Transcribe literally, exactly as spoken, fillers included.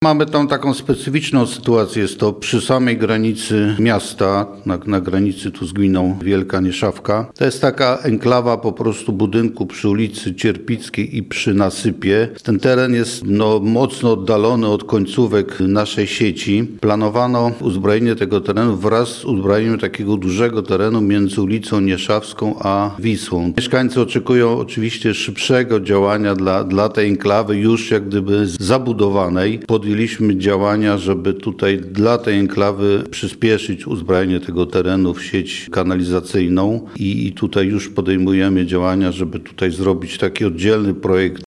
Mamy tam taką specyficzną sytuację, jest to przy samej granicy miasta, na, na granicy tu z gminą Wielka Nieszawka. To jest taka enklawa po prostu budynku przy ulicy Cierpickiej i przy nasypie. Ten teren jest no, mocno oddalony od końcówek naszej sieci. Planowano uzbrojenie tego terenu wraz z uzbrojeniem takiego dużego terenu między ulicą Nieszawską a Wisłą. Mieszkańcy oczekują oczywiście szybszego działania dla, dla tej enklawy już jak gdyby zabudowanej. Podjęliśmy działania, żeby tutaj dla tej enklawy przyspieszyć uzbrojenie tego terenu w sieć kanalizacyjną i, i tutaj już podejmujemy działania, żeby tutaj zrobić taki oddzielny projekt